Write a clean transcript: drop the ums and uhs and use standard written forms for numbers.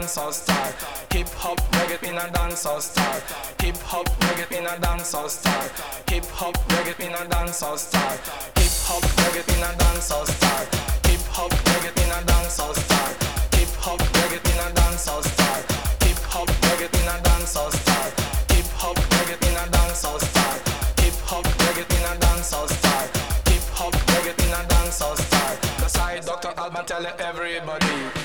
dancehall style. Hip hop reggae in a dancehall style. Hip hop reggae in a dancehall style. Hip hop reggae in a dancehall style. Hip hop reggae in a dancehall style. Hip hop reggae in a dancehall style. Hip hop reggae in a dancehall style. Hip hop reggae in a dancehall style. Hip hop reggae in a dancehall style. Hip hop reggae in a dancehall style. Hip hop reggae in a dancehall style. That's how Dr. Alban tell everybody.